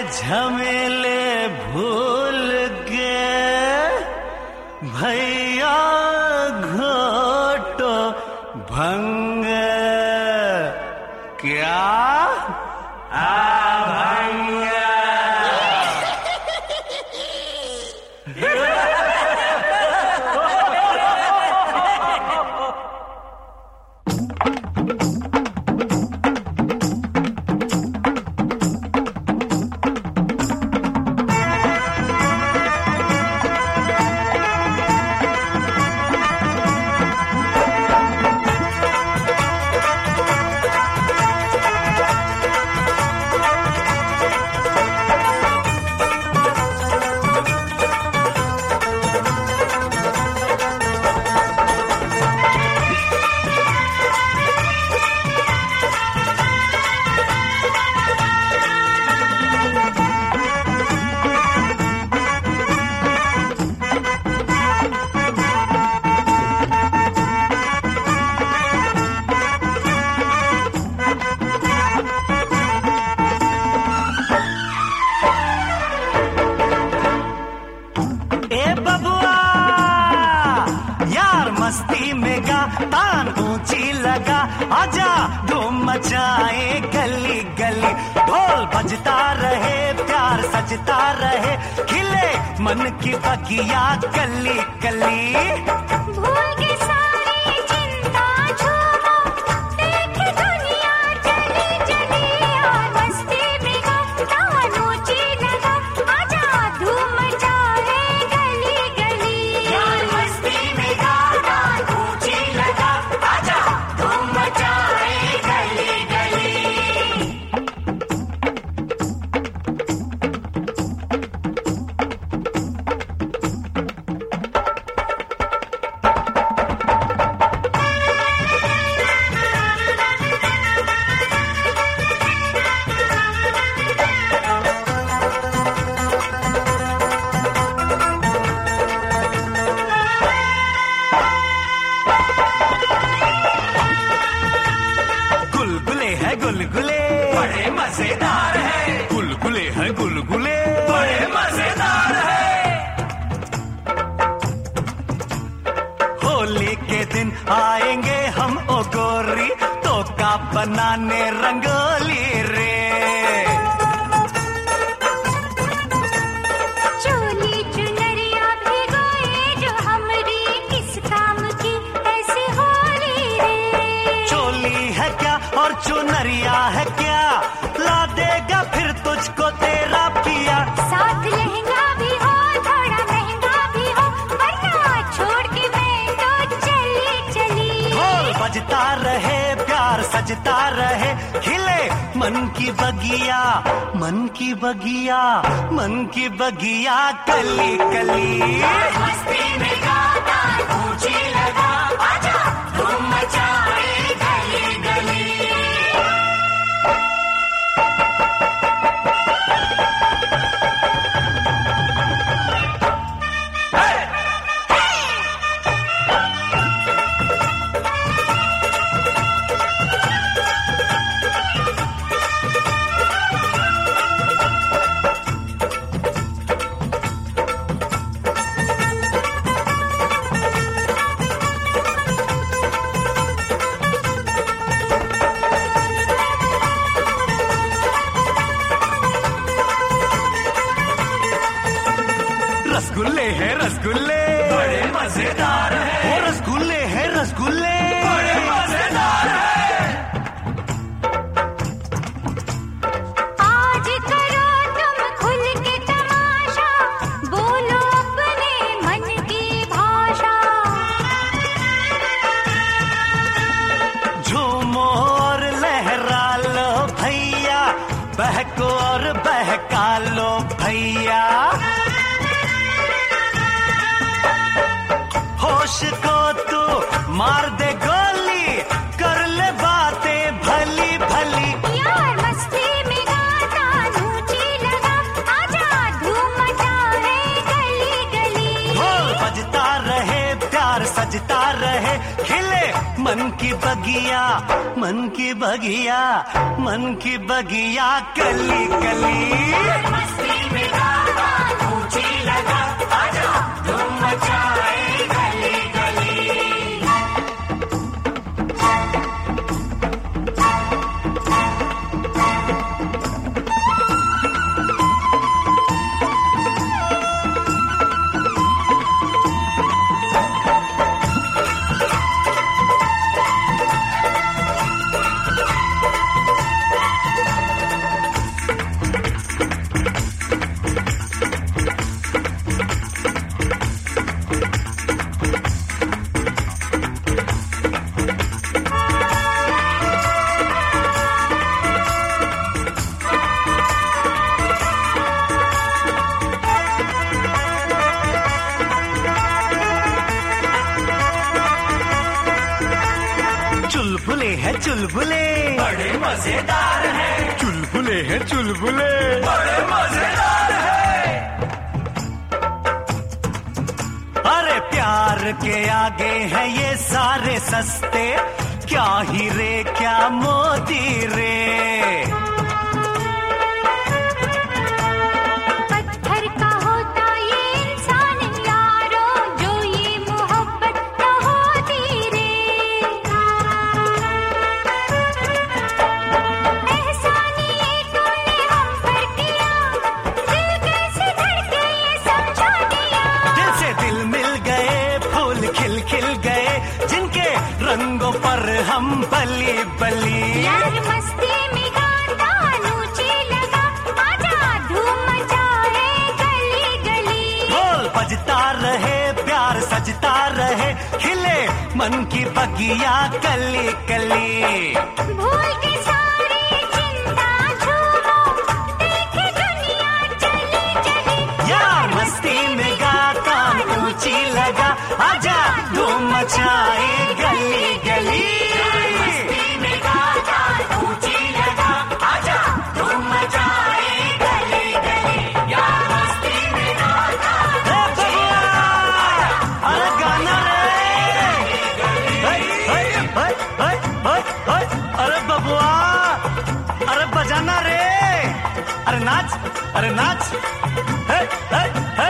झमेले भूल के भैया घोटो भंग क्या भंग। मस्ती में गा तान ऊंची लगा आजा धूम मचाए गली गली ढोल बजता रहे प्यार सजता रहे खिले मन की बगिया कली कली। भूल के सारी चिंता छोड़ो देख दुनिया चली चली यार मस्ती में गा तान ऊंची लगा आजा धूम मचाए गली गली यार मस्ती में गा गुलगुले बड़े मजेदार है गुलगुले है गुलगुले बड़े मजेदार है। होली के दिन आएंगे हम ओ गोरी तो का बनाने रंगोली रे। चोली चुनरिया भिगोए जो हमरी किस काम की ऐसी होली रे। चोली है क्या और चुनरिया है क्या ला देगा फिर तुझको तेरा पिया। साथ लहंगा भी हो थोड़ा महंगा भी हो वरना छोड़ के मैं तो चली चली। ढोल बजता रहे प्यार सजता रहे खिले मन की बगिया मन की बगिया मन की बगिया कली कली। मस्ती में गाता ऊंची लगा आजा धूम मचाए गली गली। रसगुल्ले है रसगुल्ले बड़े मजेदार है। वो रसगुल्ले है रसगुल्ले बड़े मजेदार है। आज करो तुम खुल के तमाशा बोलो अपने मन की भाषा। झूमो और लहरा लो भैया बहको और बहका लो भैया। होश को तू मार दे गोली कर ले बातें भली भली। यार मस्ती में गाता ऊंची लगा आजा धूम मचाए गली गली। ढोल बजता रहे प्यार सजता रहे खिले मन की बगिया, मन की बगिया, मन की बगिया कली कली। मस्ती में गाना ऊंची लगा, आजा धूम मचाए गली गली। चुलबुले हैं चुलबुले, बड़े मजेदार है। चुलबुले हैं चुलबुले, बड़े मजेदार है। अरे प्यार के आगे है ये सारे सस्ते, क्या हीरे क्या मोती रे। पत्थर का होता ये इंसान यारो, जो ये मोहब्बत न होती रे। एहसान ये तूने हम पर किया, दिल कैसे धड़के ये समझा दिया। दिल से दिल मिल गए, फूल खिल खिल गए, जिनके रंगों पर हम बली बली। यार मस्ती में गाना ऊंची लगा, आजा धूम मचाए गली गली। ढोल बजता रहे, प्यार सजता रहे, खिले मन की बगिया कली कली। भूल के सारी चिंता छूलो, देखे दुनिया चली चली। यार मस्ती में गाता ऊंची लगा, आजा धूम मचाए गली गली। मस्ती में गाना ऊंची लगा, आजा धूम मचाए गली गली। यार मस्ती में गाना हे बबुआ, अरे गाना रे, अरे बबुआ, अरे बजाना रे, अरे नाच, अरे नाच, हे, हे, हे।